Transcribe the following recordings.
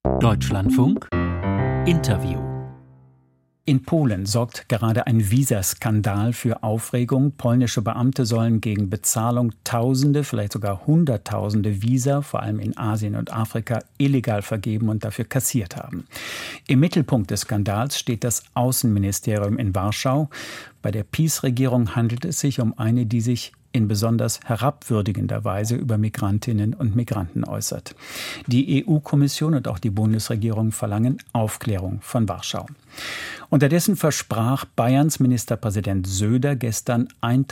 Deutschlandfunk Interview. In Polen sorgt gerade ein Visaskandal für Aufregung. Polnische Beamte sollen gegen Bezahlung Tausende, vielleicht sogar Hunderttausende Visa, vor allem in Asien und Afrika, illegal vergeben und dafür kassiert haben. Im Mittelpunkt des Skandals steht das Außenministerium in Warschau. Bei der PiS-Regierung handelt es sich um eine, die sich in besonders herabwürdigender Weise über Migrantinnen und Migranten äußert. Die EU-Kommission und auch die Bundesregierung verlangen Aufklärung von Warschau. Unterdessen versprach Bayerns Ministerpräsident Söder gestern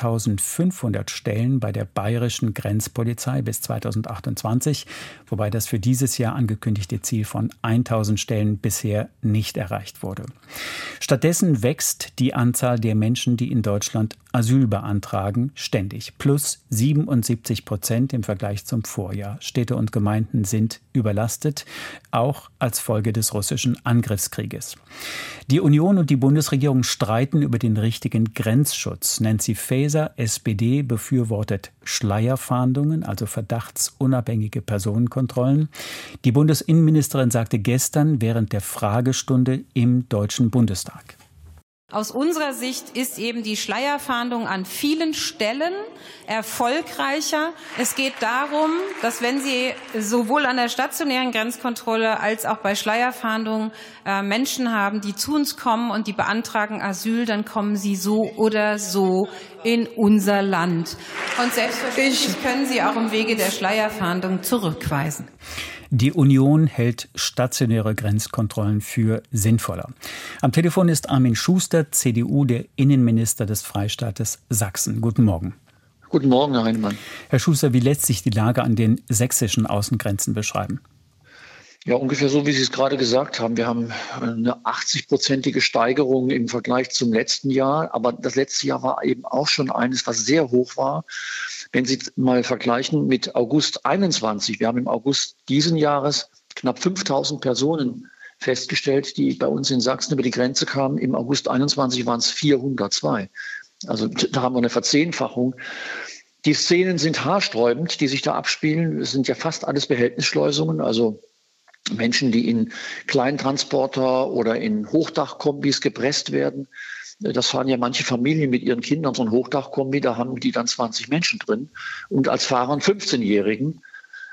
1.500 Stellen bei der bayerischen Grenzpolizei bis 2028, wobei das für dieses Jahr angekündigte Ziel von 1.000 Stellen bisher nicht erreicht wurde. Stattdessen wächst die Anzahl der Menschen, die in Deutschland Asyl beantragen, ständig. Plus 77% im Vergleich zum Vorjahr. Städte und Gemeinden sind überlastet, auch als Folge des russischen Angriffskrieges. Die Union und die Bundesregierung streiten über den richtigen Grenzschutz. Nancy Faeser, SPD, befürwortet Schleierfahndungen, also verdachtsunabhängige Personenkontrollen. Die Bundesinnenministerin sagte gestern während der Fragestunde im Deutschen Bundestag: Aus unserer Sicht ist eben die Schleierfahndung an vielen Stellen erfolgreicher. Es geht darum, dass wenn Sie sowohl an der stationären Grenzkontrolle als auch bei Schleierfahndungen Menschen haben, die zu uns kommen und die beantragen Asyl, dann kommen sie so oder so in unser Land. Und selbstverständlich können sie auch im Wege der Schleierfahndung zurückweisen. Die Union hält stationäre Grenzkontrollen für sinnvoller. Am Telefon ist Armin Schuster, CDU, der Innenminister des Freistaates Sachsen. Guten Morgen. Guten Morgen, Herr Heinemann. Herr Schuster, wie lässt sich die Lage an den sächsischen Außengrenzen beschreiben? Ja, ungefähr so, wie Sie es gerade gesagt haben. Wir haben eine 80-prozentige Steigerung im Vergleich zum letzten Jahr. Aber das letzte Jahr war eben auch schon eines, was sehr hoch war. Wenn Sie mal vergleichen mit August 21, wir haben im August diesen Jahres knapp 5.000 Personen festgestellt, die bei uns in Sachsen über die Grenze kamen. Im August 21 waren es 402. Also da haben wir eine Verzehnfachung. Die Szenen sind haarsträubend, die sich da abspielen. Es sind ja fast alles Behältnisschleusungen, also Menschen, die in Kleintransporter oder in Hochdachkombis gepresst werden. Das fahren ja manche Familien mit ihren Kindern, so ein Hochdachkombi, da haben die dann 20 Menschen drin und als Fahrer einen 15-Jährigen.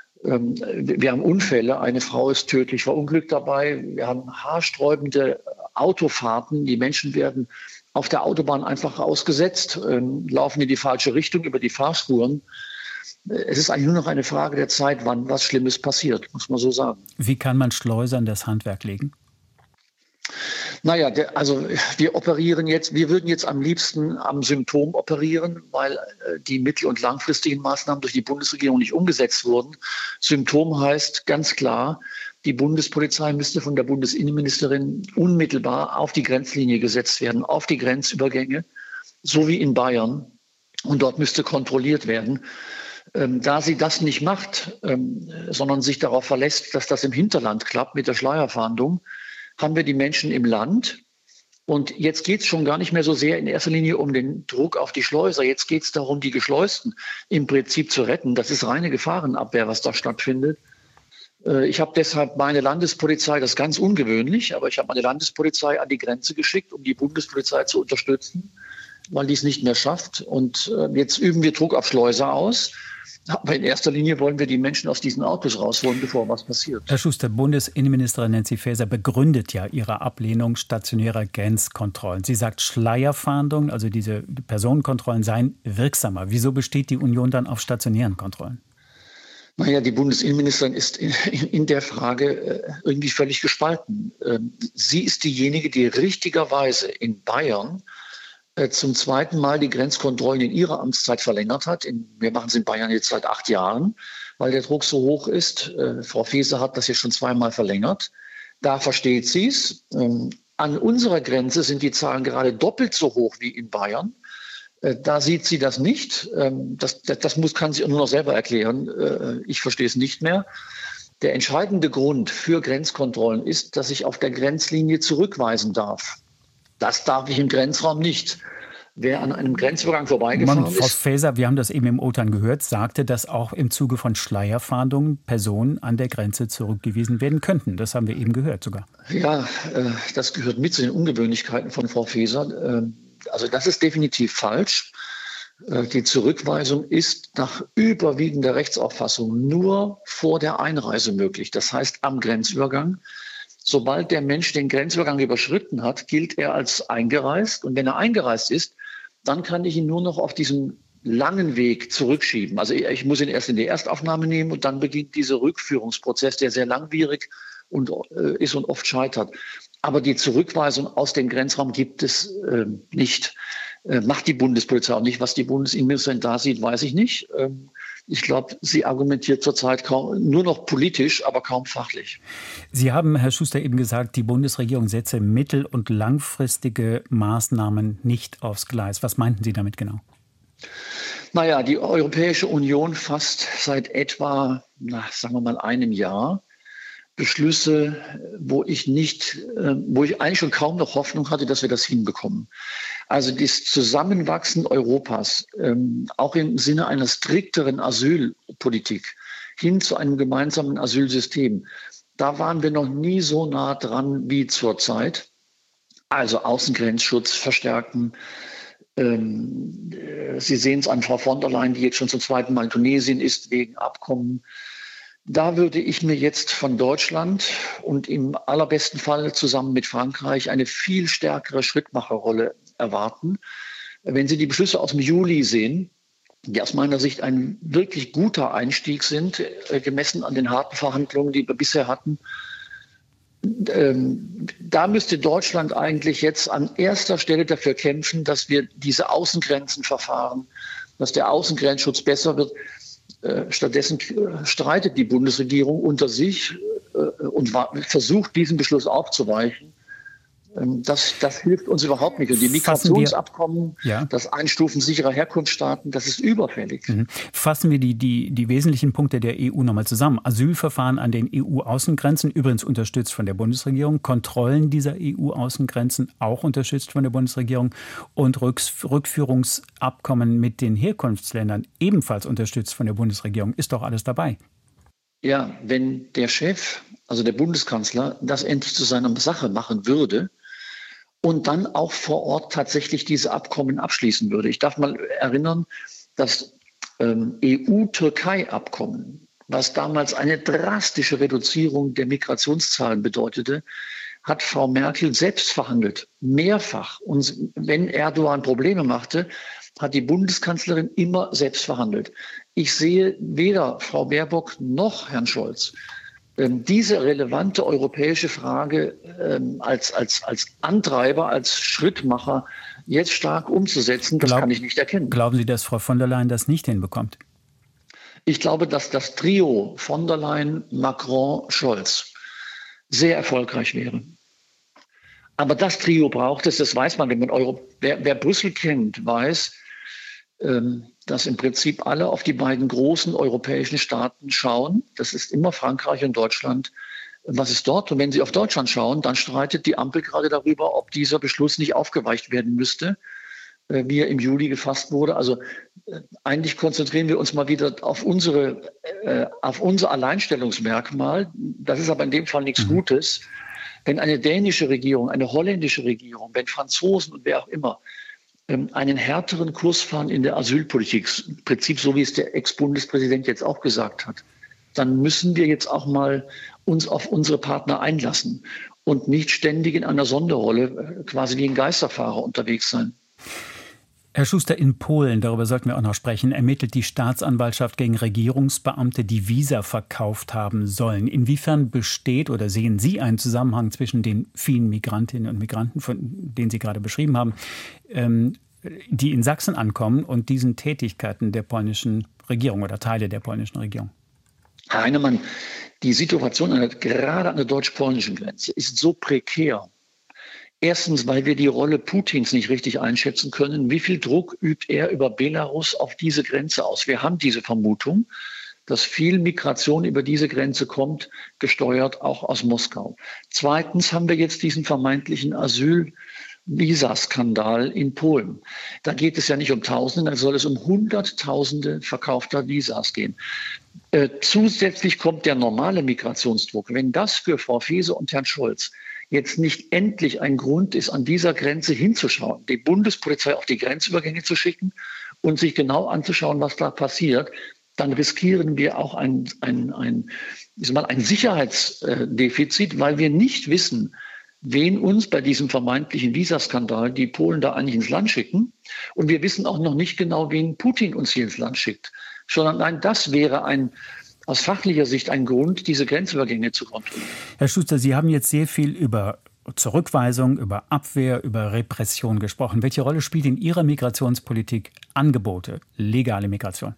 Wir haben Unfälle, eine Frau ist tödlich verunglückt dabei. Wir haben haarsträubende Autofahrten, die Menschen werden auf der Autobahn einfach ausgesetzt, laufen in die falsche Richtung über die Fahrspuren. Es ist eigentlich nur noch eine Frage der Zeit, wann was Schlimmes passiert, muss man so sagen. Wie kann man Schleusern das Handwerk legen? Naja, wir würden jetzt am liebsten am Symptom operieren, weil die mittel- und langfristigen Maßnahmen durch die Bundesregierung nicht umgesetzt wurden. Symptom heißt ganz klar, die Bundespolizei müsste von der Bundesinnenministerin unmittelbar auf die Grenzlinie gesetzt werden, auf die Grenzübergänge, so wie in Bayern. Und dort müsste kontrolliert werden. Da sie das nicht macht, sondern sich darauf verlässt, dass das im Hinterland klappt mit der Schleierfahndung, haben wir die Menschen im Land. Und jetzt geht es schon gar nicht mehr so sehr in erster Linie um den Druck auf die Schleuser. Jetzt geht es darum, die Geschleusten im Prinzip zu retten. Das ist reine Gefahrenabwehr, was da stattfindet. Ich habe deshalb meine Landespolizei, das ist ganz ungewöhnlich, aber ich habe meine Landespolizei an die Grenze geschickt, um die Bundespolizei zu unterstützen, weil die es nicht mehr schafft. Und jetzt üben wir Druck auf Schleuser aus. Aber in erster Linie wollen wir die Menschen aus diesen Autos rausholen, bevor was passiert. Herr Schuster, Bundesinnenministerin Nancy Faeser begründet ja ihre Ablehnung stationärer Grenzkontrollen. Sie sagt, Schleierfahndung, also diese Personenkontrollen, seien wirksamer. Wieso besteht die Union dann auf stationären Kontrollen? Naja, die Bundesinnenministerin ist in der Frage irgendwie völlig gespalten. Sie ist diejenige, die richtigerweise in Bayern zum zweiten Mal die Grenzkontrollen in ihrer Amtszeit verlängert hat. Wir machen es in Bayern jetzt seit 8 Jahren, weil der Druck so hoch ist. Frau Faeser hat das jetzt schon 2-mal verlängert. Da versteht sie es. An unserer Grenze sind die Zahlen gerade doppelt so hoch wie in Bayern. Da sieht sie das nicht. Kann sie nur noch selber erklären. Ich verstehe es nicht mehr. Der entscheidende Grund für Grenzkontrollen ist, dass ich auf der Grenzlinie zurückweisen darf. Das darf ich im Grenzraum nicht. wer an einem Grenzübergang vorbeigefahren ist. Frau Faeser, wir haben das eben im O-Ton gehört, sagte, dass auch im Zuge von Schleierfahndungen Personen an der Grenze zurückgewiesen werden könnten. Das haben wir eben gehört sogar. Ja, das gehört mit zu den Ungewöhnlichkeiten von Frau Faeser. Also das ist definitiv falsch. Die Zurückweisung ist nach überwiegender Rechtsauffassung nur vor der Einreise möglich. Das heißt am Grenzübergang. Sobald der Mensch den Grenzübergang überschritten hat, gilt er als eingereist. Und wenn er eingereist ist, dann kann ich ihn nur noch auf diesem langen Weg zurückschieben. Also ich muss ihn erst in die Erstaufnahme nehmen und dann beginnt dieser Rückführungsprozess, der sehr langwierig ist und oft scheitert. Aber die Zurückweisung aus dem Grenzraum gibt es nicht. Macht die Bundespolizei auch nicht. Was die Bundesinnenministerin da sieht, weiß ich nicht. Ich glaube, sie argumentiert zurzeit nur noch politisch, aber kaum fachlich. Sie haben, Herr Schuster, eben gesagt, die Bundesregierung setze mittel- und langfristige Maßnahmen nicht aufs Gleis. Was meinten Sie damit genau? Naja, die Europäische Union fasst seit etwa, sagen wir mal, einem Jahr Beschlüsse, wo ich eigentlich schon kaum noch Hoffnung hatte, dass wir das hinbekommen. Also das Zusammenwachsen Europas, auch im Sinne einer strikteren Asylpolitik, hin zu einem gemeinsamen Asylsystem, da waren wir noch nie so nah dran wie zurzeit. Also Außengrenzschutz verstärken. Sie sehen es an Frau von der Leyen, die jetzt schon zum zweiten Mal in Tunesien ist, wegen Abkommen. Da würde ich mir jetzt von Deutschland und im allerbesten Fall zusammen mit Frankreich eine viel stärkere Schrittmacherrolle erwarten. Wenn Sie die Beschlüsse aus dem Juli sehen, die aus meiner Sicht ein wirklich guter Einstieg sind, gemessen an den harten Verhandlungen, die wir bisher hatten, da müsste Deutschland eigentlich jetzt an erster Stelle dafür kämpfen, dass wir diese Außengrenzen verfahren, dass der Außengrenzschutz besser wird. Stattdessen streitet die Bundesregierung unter sich und versucht, diesen Beschluss aufzuweichen. Das hilft uns überhaupt nicht. Und die Migrationsabkommen, das Einstufen sicherer Herkunftsstaaten, das ist überfällig. Fassen wir die wesentlichen Punkte der EU nochmal zusammen. Asylverfahren an den EU-Außengrenzen, übrigens unterstützt von der Bundesregierung. Kontrollen dieser EU-Außengrenzen, auch unterstützt von der Bundesregierung. Und Rückführungsabkommen mit den Herkunftsländern, ebenfalls unterstützt von der Bundesregierung. Ist doch alles dabei. Ja, wenn der Chef, also der Bundeskanzler, das endlich zu seiner Sache machen würde, und dann auch vor Ort tatsächlich diese Abkommen abschließen würde. Ich darf mal erinnern, das EU-Türkei-Abkommen, was damals eine drastische Reduzierung der Migrationszahlen bedeutete, hat Frau Merkel selbst verhandelt, mehrfach. Und wenn Erdogan Probleme machte, hat die Bundeskanzlerin immer selbst verhandelt. Ich sehe weder Frau Baerbock noch Herrn Scholz diese relevante europäische Frage als Antreiber, als Schrittmacher jetzt stark umzusetzen, das kann ich nicht erkennen. Glauben Sie, dass Frau von der Leyen das nicht hinbekommt? Ich glaube, dass das Trio von der Leyen, Macron, Scholz sehr erfolgreich wäre. Aber das Trio braucht es, das weiß man, wenn man wer Brüssel kennt, weiß, dass im Prinzip alle auf die beiden großen europäischen Staaten schauen. Das ist immer Frankreich und Deutschland. Was ist dort? Und wenn Sie auf Deutschland schauen, dann streitet die Ampel gerade darüber, ob dieser Beschluss nicht aufgeweicht werden müsste, wie er im Juli gefasst wurde. Also eigentlich konzentrieren wir uns mal wieder auf unser Alleinstellungsmerkmal. Das ist aber in dem Fall nichts Gutes. Wenn eine dänische Regierung, eine holländische Regierung, wenn Franzosen und wer auch immer einen härteren Kurs fahren in der Asylpolitik, im Prinzip so wie es der Ex-Bundespräsident jetzt auch gesagt hat, dann müssen wir jetzt auch mal uns auf unsere Partner einlassen und nicht ständig in einer Sonderrolle quasi wie ein Geisterfahrer unterwegs sein. Herr Schuster, in Polen, darüber sollten wir auch noch sprechen, ermittelt die Staatsanwaltschaft gegen Regierungsbeamte, die Visa verkauft haben sollen. Inwiefern besteht oder sehen Sie einen Zusammenhang zwischen den vielen Migrantinnen und Migranten, von denen Sie gerade beschrieben haben, die in Sachsen ankommen und diesen Tätigkeiten der polnischen Regierung oder Teile der polnischen Regierung? Herr Heinemann, die Situation gerade an der deutsch-polnischen Grenze ist so prekär. Erstens, weil wir die Rolle Putins nicht richtig einschätzen können. Wie viel Druck übt er über Belarus auf diese Grenze aus? Wir haben diese Vermutung, dass viel Migration über diese Grenze kommt, gesteuert auch aus Moskau. Zweitens haben wir jetzt diesen vermeintlichen Asylbewerber Visaskandal in Polen. Da geht es ja nicht um Tausende, da soll es um Hunderttausende verkaufter Visas gehen. Zusätzlich kommt der normale Migrationsdruck. Wenn das für Frau Faeser und Herrn Scholz jetzt nicht endlich ein Grund ist, an dieser Grenze hinzuschauen, die Bundespolizei auf die Grenzübergänge zu schicken und sich genau anzuschauen, was da passiert, dann riskieren wir auch ein Sicherheitsdefizit, weil wir nicht wissen, wen uns bei diesem vermeintlichen Visaskandal die Polen da eigentlich ins Land schicken. Und wir wissen auch noch nicht genau, wen Putin uns hier ins Land schickt. Schon allein das wäre aus fachlicher Sicht ein Grund, diese Grenzübergänge zu kontrollieren. Herr Schuster, Sie haben jetzt sehr viel über Zurückweisung, über Abwehr, über Repression gesprochen. Welche Rolle spielt in Ihrer Migrationspolitik Angebote, legale Migration?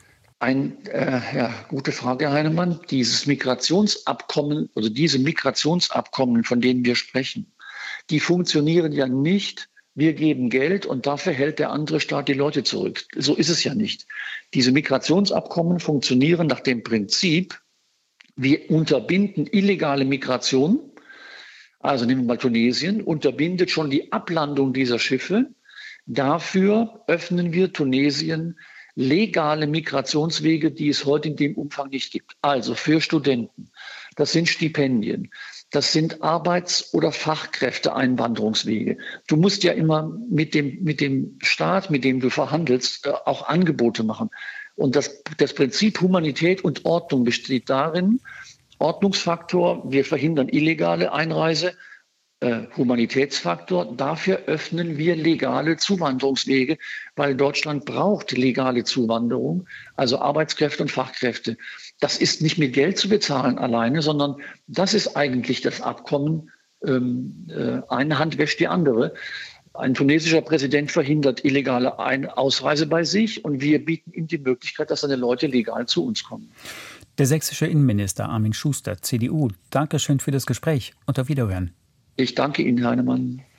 Gute Frage, Herr Heinemann. Diese Migrationsabkommen, von denen wir sprechen, die funktionieren ja nicht. Wir geben Geld und dafür hält der andere Staat die Leute zurück. So ist es ja nicht. Diese Migrationsabkommen funktionieren nach dem Prinzip, wir unterbinden illegale Migration. Also nehmen wir mal Tunesien, unterbindet schon die Ablandung dieser Schiffe. Dafür öffnen wir Tunesien legale Migrationswege, die es heute in dem Umfang nicht gibt. Also für Studenten, das sind Stipendien, das sind Arbeits- oder Fachkräfteeinwanderungswege. Du musst ja immer mit dem Staat, mit dem du verhandelst, auch Angebote machen. Und das Prinzip Humanität und Ordnung besteht darin, Ordnungsfaktor, wir verhindern illegale Einreise, Humanitätsfaktor, dafür öffnen wir legale Zuwanderungswege, weil Deutschland braucht legale Zuwanderung, also Arbeitskräfte und Fachkräfte. Das ist nicht mit Geld zu bezahlen alleine, sondern das ist eigentlich das Abkommen, eine Hand wäscht die andere. Ein tunesischer Präsident verhindert illegale Ausreise bei sich und wir bieten ihm die Möglichkeit, dass seine Leute legal zu uns kommen. Der sächsische Innenminister Armin Schuster, CDU, Dankeschön für das Gespräch und auf Wiederhören. Ich danke Ihnen, Herr Heinemann.